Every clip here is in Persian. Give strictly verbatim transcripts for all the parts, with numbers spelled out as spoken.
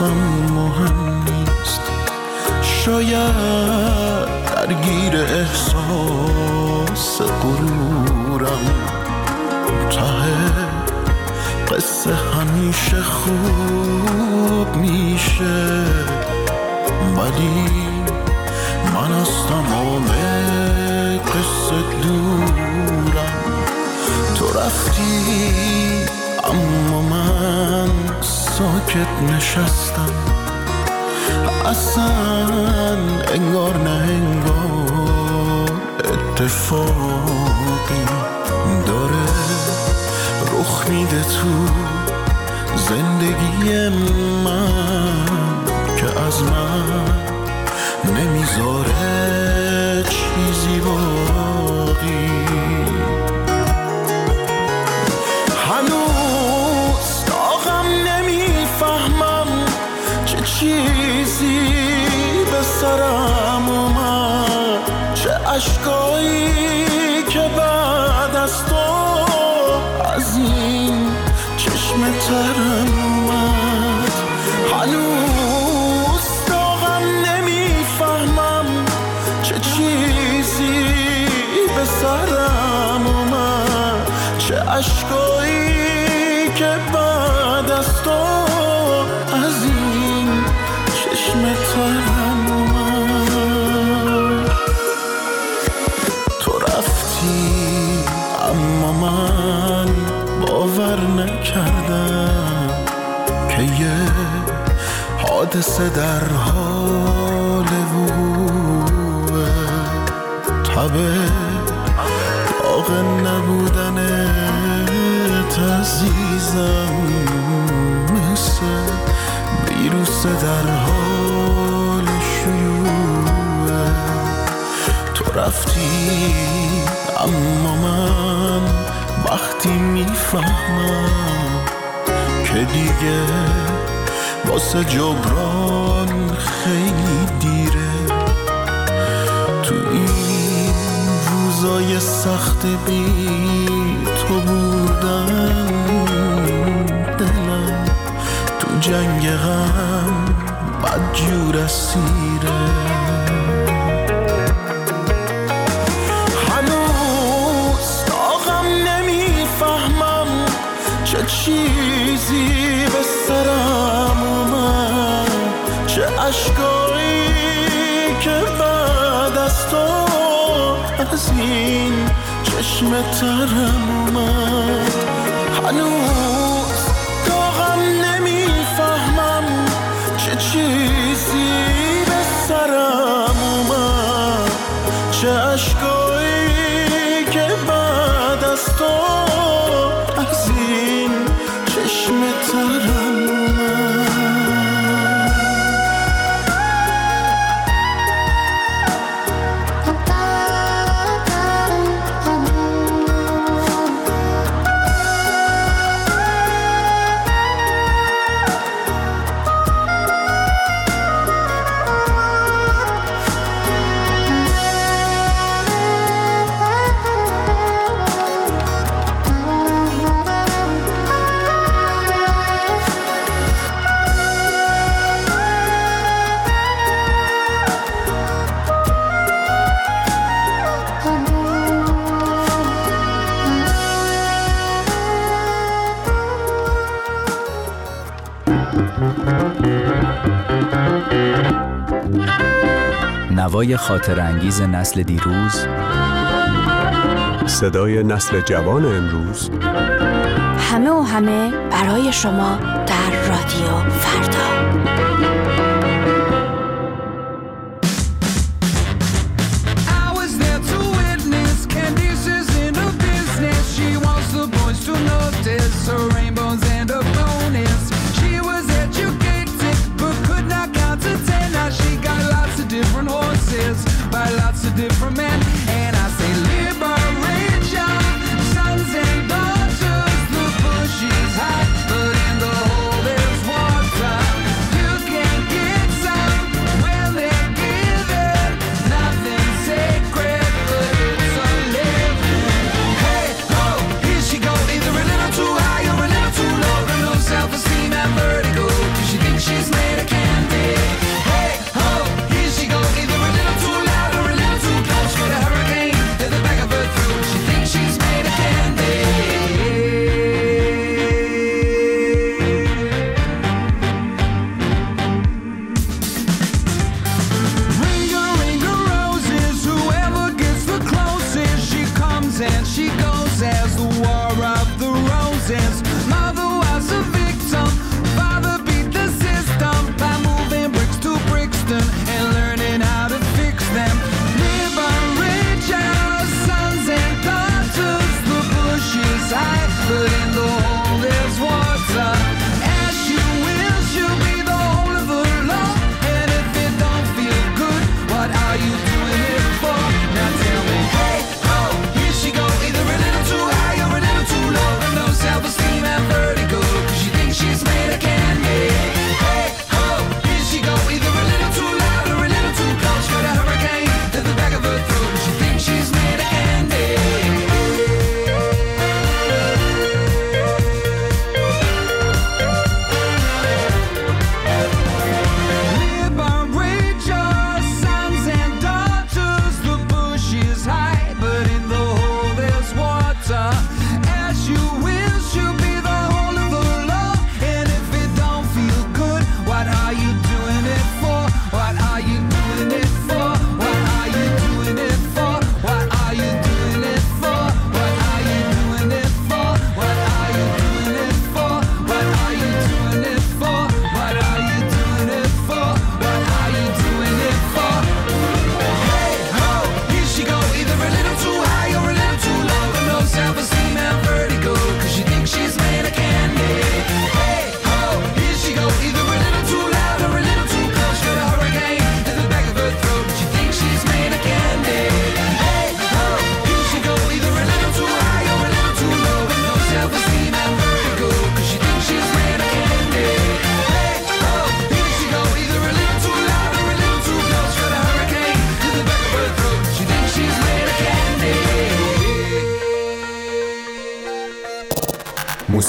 واسم مهم نیست. شاید درگیر احساس غرورم، ته قصه همیشه خوب میشه، ولی من از تمام قصه دورم. تو رفتی اما من ساکت نشستم، اصلا انگار نه انگار اتفاقی داره رخ میده تو زندگی من که از من نمیذاره چیزی باقی. هنوز داغم نمیفهمم چه چیزی به سرم اومد، چه عشقایی که بعد از تو از این چشم ترم اومد. هنوز داغم نمیفهمم چه چیزی به سرم اومد، چه عشقایی که بعد از تو از این چشم ترم اومد. تو رفتی اما من باور نکردم که یه حادثه در حال وقوعه. تبه داغ نبودنت عزیزم مثل ویروس در حال شیوعه. تو رفتی اما من وقتی میفهمم که دیگه واسه جبران خیلی دیره، تو این روزای سخت بی تو بودن دلم تو جنگ غم بدجور اسیره. هنوز داغم نمیفهمم چه چیزی به سرم اومد، چه عشقایی که بعد از تو از این چشم ترم اومد. هنوز داغم نمیفهمم چه چیزی به سرم اومد، چه عشقایی که بعد از تو از این چشم ترم اومد. نوای خاطر انگیز نسل دیروز، صدای نسل جوان امروز، همه و همه برای شما در رادیو فردا. By lots of different men, and I say liberation, sons and daughters, the bush is hot, but in the hole there's water. You can get some when they're given, nothing sacred, but it's a living. Hey, oh, here she goes, either a little too high or a little too low.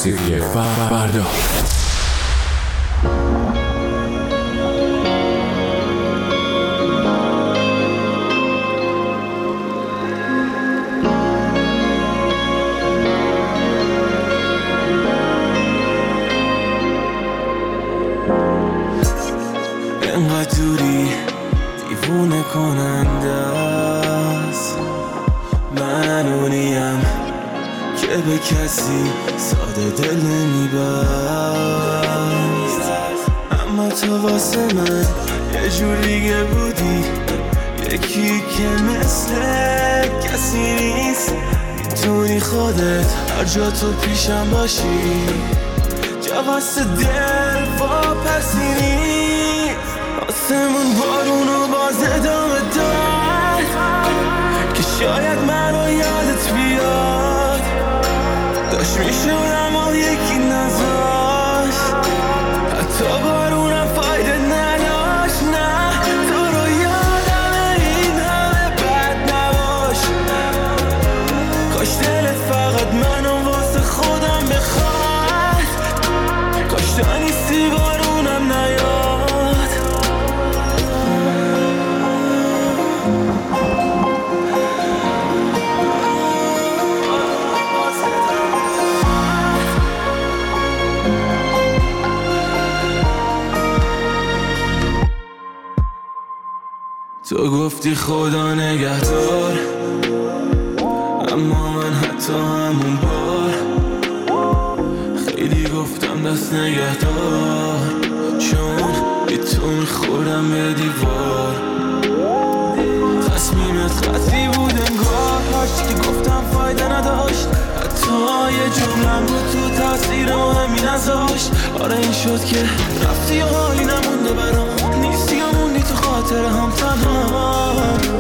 موسیقی فردا. انقدر دوری دیوونه کننده است، من اونیم که به کسی ساده دل نمیبست، اما تو واسه من یه جور دیگه بودی، یکی که مثل کسی نیست. میتونی خودت هر جا تو پیشم باشی، جا واسه دل واپسی نیست. آسمون بارونو باز ادامه داد که شاید منو یادت بیاد، داشت میشد اما یکی نذاشت، حتی بارونم فایده نداشت. نه تو رو یادم این همه بد نباش، کاش دلت فقط منو واسه خودم بخواد، کاش تا نیستی بارونم نیاد. تو گفتی خدا نگهدار، اما من حتی همون بار خیلی گفتم دست نگهدار، چون بی تو میخورم به دیوار. تصمیمت قطعی بود انگار، هرچی که گفتم فایده نداشت، حتی یه جملم بود تو تاثیر مهمی نذاشت. آره این شد که رفتی و حالی نمونده برام، نیستی و موندی تو خاطر هم تنها.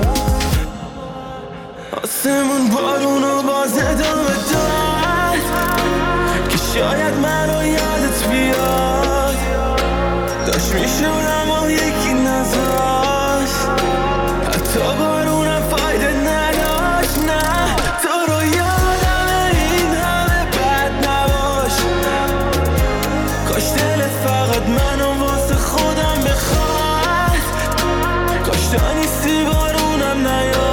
آسمون بارونو باز ادامه داد که شاید منو یادت بیاد، داشت میشد اما یکی نذاشت، حتی بارونم فایده نداشت. نه تو رو یادم این همه بد نباش، کاش دلت فقط منو واسه خودم بخواد، کاش تا نیستی بارونم نیاد.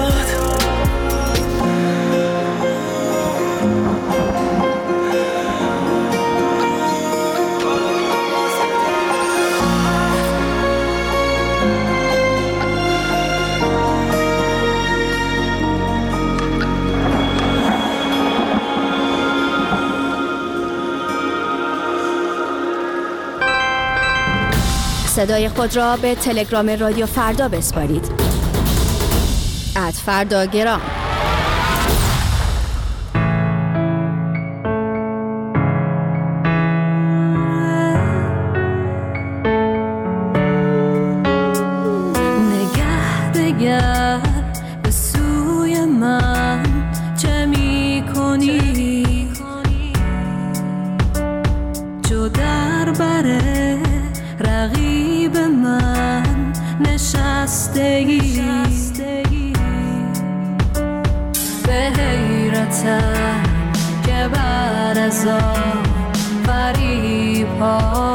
صدای خود را به تلگرام رادیو فردا بسپارید. ات فرداگرام. نگه دگر به سوی من چه می کنی، جو در بره رقیب من نشستگی، به حیرتم که بر از آن فریب ها